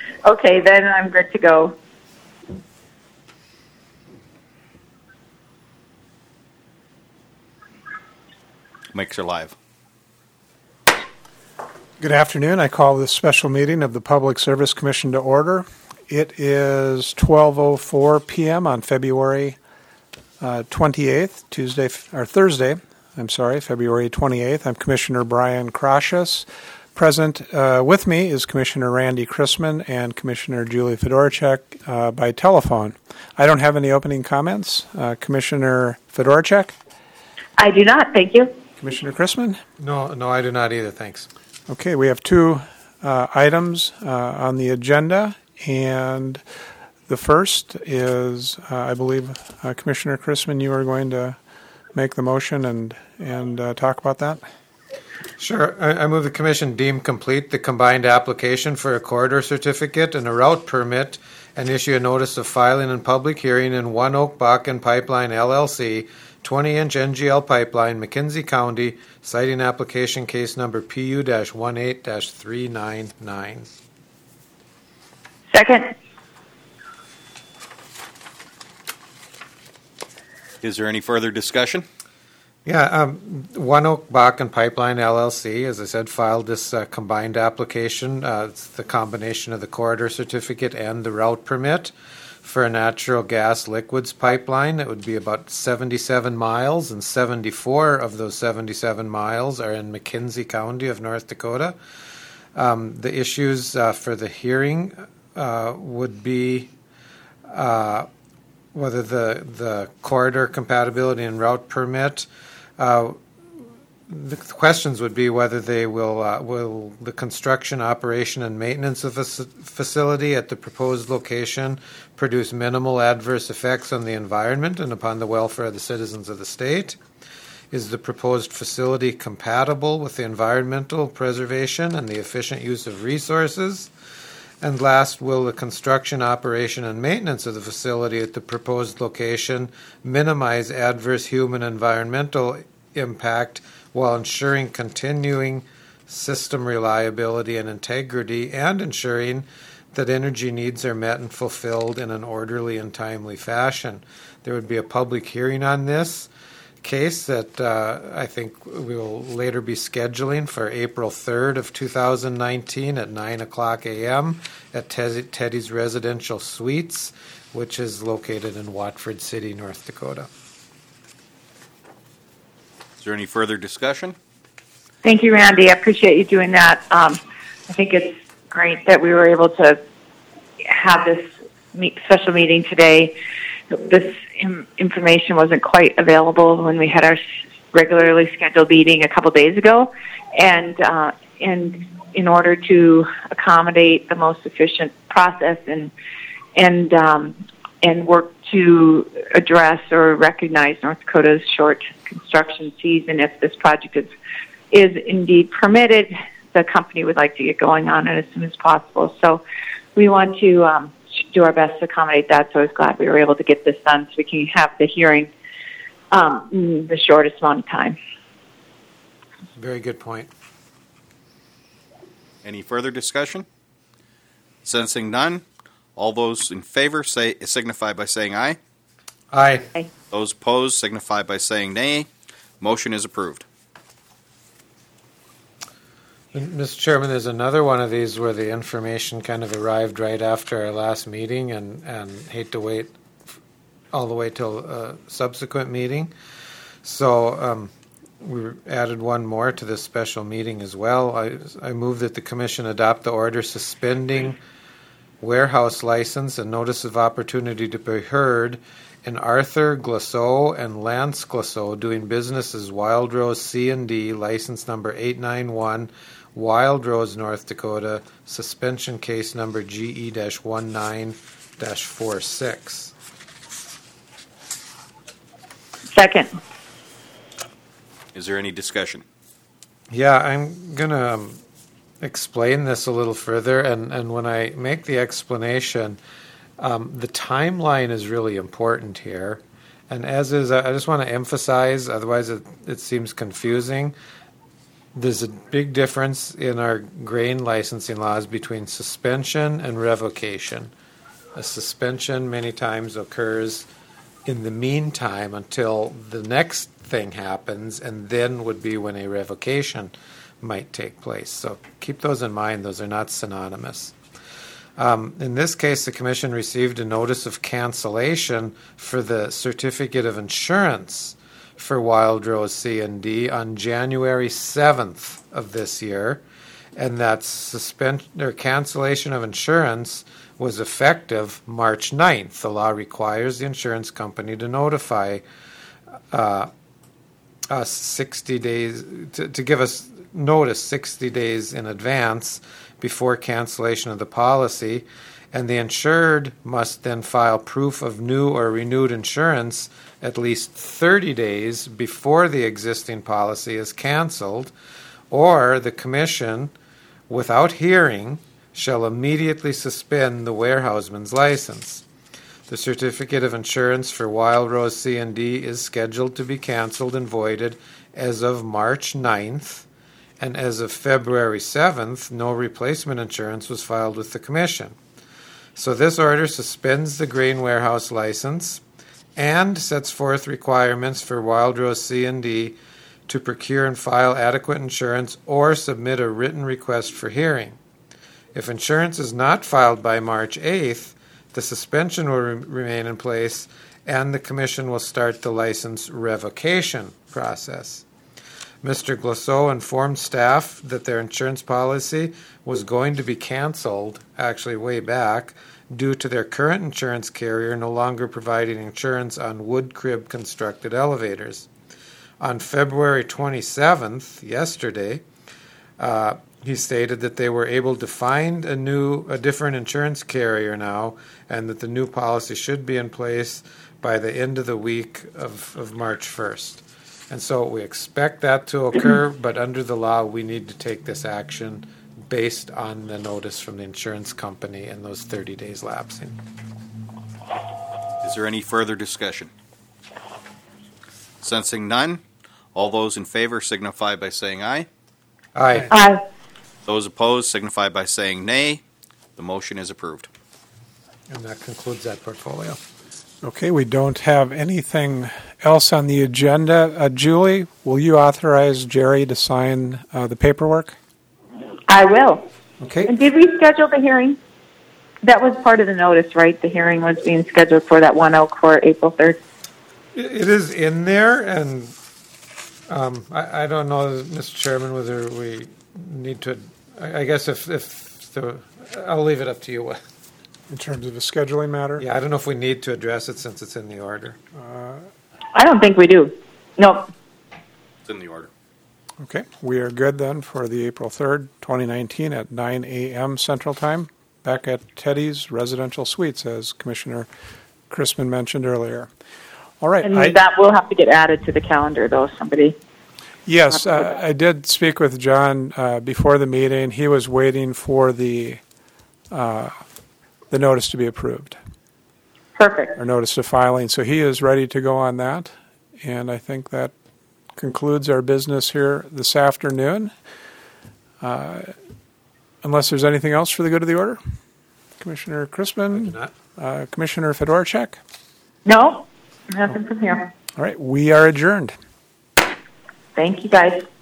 Okay, then I'm good to go. Mics are live. Good afternoon. I call this special meeting of the Public Service Commission to order. It is 12:04 p.m. on February 28th, Thursday, February 28th. I'm Commissioner Brian Krasius. Present with me is Commissioner Randy Chrisman and Commissioner Julie Fedorchak by telephone. I don't have any opening comments. Commissioner Fedorchak? I do not, thank you. Commissioner Chrisman? No, I do not either, thanks. Okay, we have two items on the agenda, and the first is, I believe, Commissioner Chrisman, you are going to make the motion and talk about that? Sure. I move the Commission deem complete the combined application for a corridor certificate and a route permit and issue a notice of filing and public hearing in One Oak Bakken Pipeline LLC, 20-inch NGL pipeline, McKenzie County, citing application case number PU-18-399. Second. Is there any further discussion? Yeah, One Oak Bakken Pipeline LLC, as I said, filed this combined application. It's the combination of the corridor certificate and the route permit for a natural gas liquids pipeline. It would be about 77 miles, and 74 of those 77 miles are in McKenzie County of North Dakota. The issues for the hearing would be whether the corridor compatibility and route permit. The questions would be whether they will the construction, operation, and maintenance of a facility at the proposed location produce minimal adverse effects on the environment and upon the welfare of the citizens of the state? Is the proposed facility compatible with the environmental preservation and the efficient use of resources? And last, will the construction, operation, and maintenance of the facility at the proposed location minimize adverse human environmental impact while ensuring continuing system reliability and integrity and ensuring that energy needs are met and fulfilled in an orderly and timely fashion? There would be a public hearing on this case that I think we will later be scheduling for April 3rd of 2019 at 9 o'clock a.m. at Teddy's Residential Suites, which is located in Watford City, North Dakota. Is there any further discussion? Thank you, Randy. I appreciate you doing that. I think it's great that we were able to have this special meeting today. This information wasn't quite available when we had our regularly scheduled meeting a couple days ago, and in order to accommodate the most efficient process and work to address or recognize North Dakota's short construction season, if this project is indeed permitted, the company would like to get going on it as soon as possible. So we want to do our best to accommodate that. So I was glad we were able to get this done so we can have the hearing in the shortest amount of time. Very good point. Any further discussion? Sensing none, all those in favor signify by saying aye. Aye. Aye. Those opposed signify by saying nay. Motion is approved. Mr. Chairman, there's another one of these where the information kind of arrived right after our last meeting, and hate to wait all the way till a subsequent meeting. So we added one more to this special meeting as well. I move that the Commission adopt the order suspending warehouse license and notice of opportunity to be heard in Arthur Glasseau and Lance Glasseau doing business as Wild Rose C&D, license number 891, Wild Rose, North Dakota, suspension case number GE-19-46. Second. Is there any discussion? Yeah, I'm going to explain this a little further, and when I make the explanation, the timeline is really important here. And as is, I just want to emphasize, otherwise it seems confusing, There's a big difference in our grain licensing laws between suspension and revocation. A suspension many times occurs in the meantime until the next thing happens, and then would be when a revocation might take place. So keep those in mind. Those are not synonymous. In this case, the Commission received a notice of cancellation for the certificate of insurance for Wild Rose C&D on January 7th of this year, and that cancellation of insurance was effective March 9th. The law requires the insurance company to notify us 60 days, to give us notice 60 days in advance before cancellation of the policy, and the insured must then file proof of new or renewed insurance at least 30 days before the existing policy is canceled, or the Commission, without hearing, shall immediately suspend the warehouseman's license. The certificate of insurance for Wild Rose C&D is scheduled to be canceled and voided as of March 9th, and as of February 7th, no replacement insurance was filed with the Commission. So this order suspends the grain warehouse license and sets forth requirements for Wild Rose C&D to procure and file adequate insurance or submit a written request for hearing. If insurance is not filed by March 8th, the suspension will remain in place and the Commission will start the license revocation process. Mr. Glosseau informed staff that their insurance policy was going to be canceled, actually way back, due to their current insurance carrier no longer providing insurance on wood crib constructed elevators. On February 27th, yesterday, he stated that they were able to find a different insurance carrier now, and that the new policy should be in place by the end of the week of March 1st. And so we expect that to occur, but under the law, we need to take this action based on the notice from the insurance company and those 30 days lapsing. Is there any further discussion? Sensing none, all those in favor signify by saying aye. Aye. Aye. Those opposed signify by saying nay. The motion is approved. And that concludes that portfolio. Okay, we don't have anything else on the agenda. Julie, will you authorize Jerry to sign the paperwork? I will. Okay. And did we schedule the hearing? That was part of the notice, right? The hearing was being scheduled for that One Oak for April 3rd. It is in there, and I don't know, Mr. Chairman, whether we need to. I guess I'll leave it up to you. In terms of a scheduling matter? Yeah, I don't know if we need to address it since it's in the order. I don't think we do. Nope. It's in the order. Okay, we are good then for the April 3rd, 2019 at 9 a.m. Central Time, back at Teddy's Residential Suites, as Commissioner Chrisman mentioned earlier. All right. And that will have to get added to the calendar, though, somebody. Yes, I did speak with John before the meeting. He was waiting for the notice to be approved. Perfect. Or notice of filing. So he is ready to go on that. And I think that concludes our business here this afternoon. Unless there's anything else for the good of the order? Commissioner Chrisman? Commissioner Fedorchak? No, nothing from here. All right, we are adjourned. Thank you, guys.